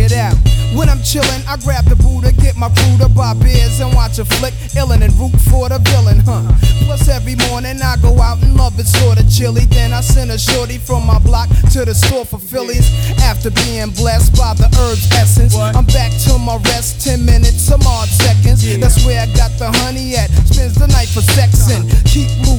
it out. When I'm chillin', I grab the Buddha, get my crew to buy beers and watch a flick, illin' and root for the villain, Plus every morning I go out and love it sorta chilly. Then I send a shorty from my block to the store for Phillies. After being blessed by the herb's essence, I'm back to my rest, 10 minutes